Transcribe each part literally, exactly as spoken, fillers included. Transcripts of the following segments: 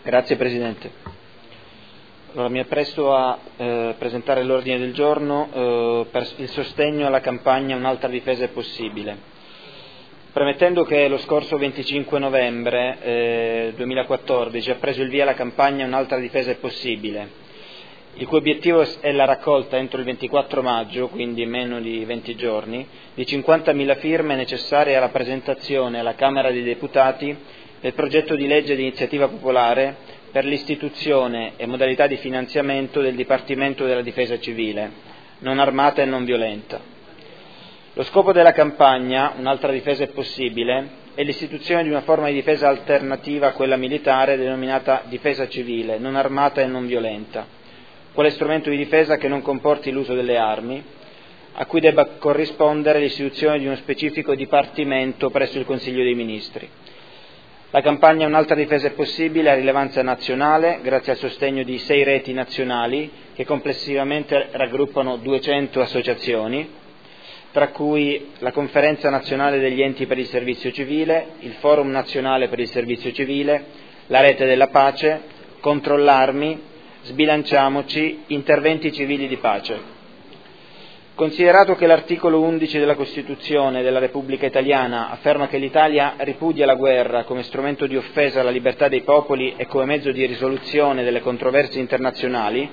Grazie Presidente. Allora, mi appresto a eh, presentare l'ordine del giorno eh, per il sostegno alla campagna Un'altra difesa è possibile. Premettendo che lo scorso venticinque novembre eh, duemilaquattordici ha preso il via la campagna Un'altra difesa è possibile, il cui obiettivo è la raccolta entro il ventiquattro maggio, quindi in meno di venti giorni, di cinquantamila firme necessarie alla presentazione alla Camera dei Deputati del progetto di legge di iniziativa popolare per l'istituzione e modalità di finanziamento del Dipartimento della Difesa Civile, non armata e non violenta. Lo scopo della campagna Un'altra difesa è possibile è l'istituzione di una forma di difesa alternativa a quella militare denominata difesa civile, non armata e non violenta, quale strumento di difesa che non comporti l'uso delle armi, a cui debba corrispondere l'istituzione di uno specifico dipartimento presso il Consiglio dei Ministri. La campagna Un'altra difesa è possibile ha rilevanza nazionale grazie al sostegno di sei reti nazionali che complessivamente raggruppano duecento associazioni, tra cui la Conferenza Nazionale degli Enti per il Servizio Civile, il Forum Nazionale per il Servizio Civile, la Rete della Pace, Controllarmi, Sbilanciamoci, Interventi Civili di Pace. Considerato che l'articolo undici della Costituzione della Repubblica Italiana afferma che l'Italia ripudia la guerra come strumento di offesa alla libertà dei popoli e come mezzo di risoluzione delle controversie internazionali,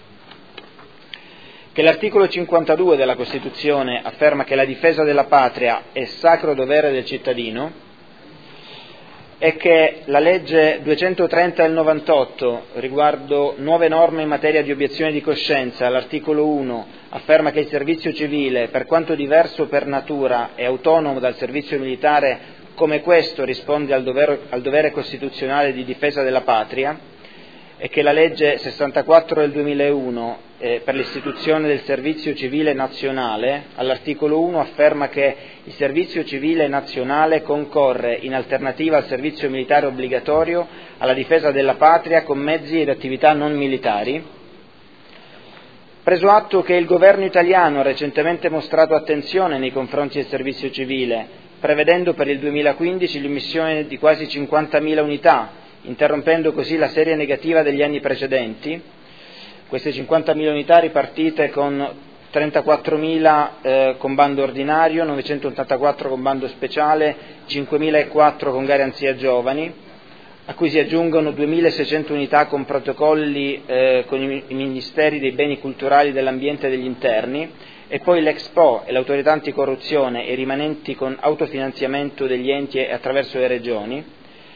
che l'articolo cinquantadue della Costituzione afferma che la difesa della patria è sacro dovere del cittadino, e che la legge duecentotrenta del novantotto riguardo nuove norme in materia di obiezione di coscienza, all'articolo uno afferma che il servizio civile, per quanto diverso per natura e autonomo dal servizio militare, come questo risponde al dovere, al dovere costituzionale di difesa della patria, e che la legge sessantaquattro del duemilauno eh, per l'istituzione del servizio civile nazionale, all'articolo uno afferma che il servizio civile nazionale concorre, in alternativa al servizio militare obbligatorio, alla difesa della patria con mezzi ed attività non militari. Preso atto che il governo italiano ha recentemente mostrato attenzione nei confronti del servizio civile, prevedendo per il duemilaquindici l'immissione di quasi cinquantamila unità, interrompendo così la serie negativa degli anni precedenti, queste cinquantamila unità ripartite con trentaquattromila eh, con bando ordinario, novecentottantaquattro con bando speciale, cinquemilaquattro con garanzia giovani, a cui si aggiungono duemilaseicento unità con protocolli eh, con i Ministeri dei Beni Culturali, dell'Ambiente e degli Interni, e poi l'Expo e l'Autorità Anticorruzione e i rimanenti con autofinanziamento degli enti e attraverso le regioni.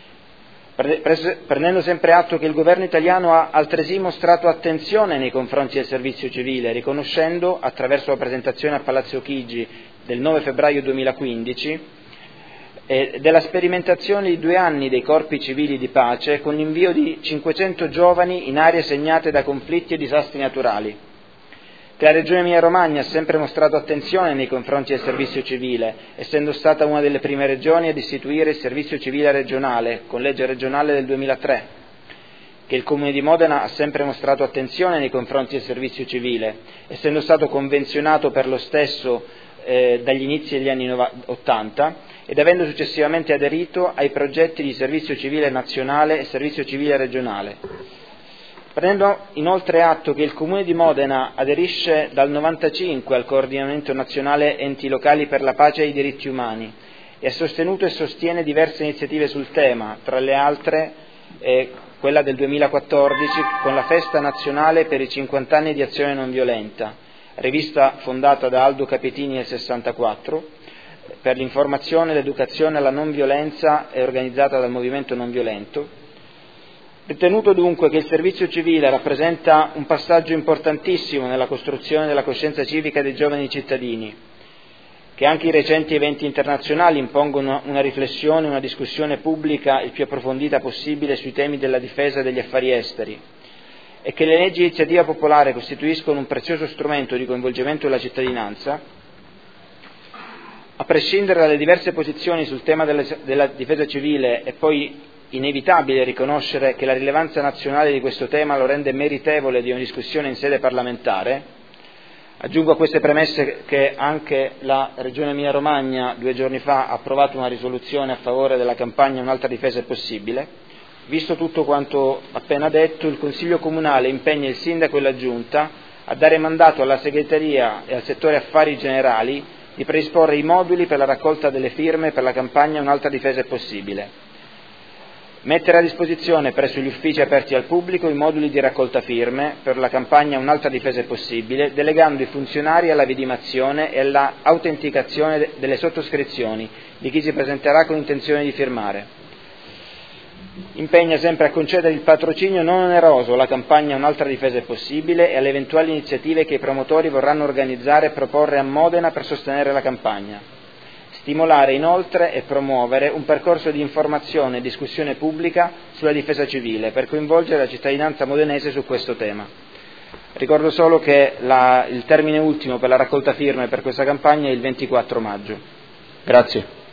Prendendo sempre atto che il governo italiano ha altresì mostrato attenzione nei confronti del servizio civile, riconoscendo, attraverso la presentazione a Palazzo Chigi del nove febbraio duemilaquindici, eh, della sperimentazione di due anni dei corpi civili di pace con l'invio di cinquecento giovani in aree segnate da conflitti e disastri naturali. Che la Regione Emilia-Romagna ha sempre mostrato attenzione nei confronti del servizio civile, essendo stata una delle prime regioni ad istituire il servizio civile regionale, con legge regionale del duemilatré, che il Comune di Modena ha sempre mostrato attenzione nei confronti del servizio civile, essendo stato convenzionato per lo stesso eh, dagli inizi degli anni ottanta ed avendo successivamente aderito ai progetti di servizio civile nazionale e servizio civile regionale. Prendendo inoltre atto che il Comune di Modena aderisce dal novantacinque al Coordinamento Nazionale Enti Locali per la Pace e i Diritti Umani e ha sostenuto e sostiene diverse iniziative sul tema, tra le altre eh, quella del duemilaquattordici con la Festa Nazionale per i cinquanta anni di Azione Non Violenta, rivista fondata da Aldo Capitini nel sessantaquattro, per l'informazione e l'educazione alla non violenza e organizzata dal Movimento Non Violento. Ritenuto dunque che il servizio civile rappresenta un passaggio importantissimo nella costruzione della coscienza civica dei giovani cittadini, che anche i recenti eventi internazionali impongono una riflessione, una discussione pubblica il più approfondita possibile sui temi della difesa e degli affari esteri, e che le leggi di iniziativa popolare costituiscono un prezioso strumento di coinvolgimento della cittadinanza, a prescindere dalle diverse posizioni sul tema della, della difesa civile, è poi inevitabile riconoscere che la rilevanza nazionale di questo tema lo rende meritevole di una discussione in sede parlamentare. Aggiungo a queste premesse che anche la Regione Emilia-Romagna due giorni fa ha approvato una risoluzione a favore della campagna Un'altra difesa è possibile, Visto tutto quanto appena detto, il Consiglio Comunale impegna il Sindaco e la Giunta a dare mandato alla Segreteria e al settore affari generali di predisporre i moduli per la raccolta delle firme per la campagna Un'altra difesa è possibile. Mettere a disposizione presso gli uffici aperti al pubblico i moduli di raccolta firme per la campagna Un'altra difesa è possibile, delegando i funzionari alla vidimazione e alla autenticazione delle sottoscrizioni di chi si presenterà con intenzione di firmare. Impegna sempre a concedere il patrocinio non oneroso alla campagna Un'altra difesa è possibile e alle eventuali iniziative che i promotori vorranno organizzare e proporre a Modena per sostenere la campagna. Stimolare inoltre e promuovere un percorso di informazione e discussione pubblica sulla difesa civile per coinvolgere la cittadinanza modenese su questo tema. Ricordo solo che la, il termine ultimo per la raccolta firme per questa campagna è il ventiquattro maggio. Grazie.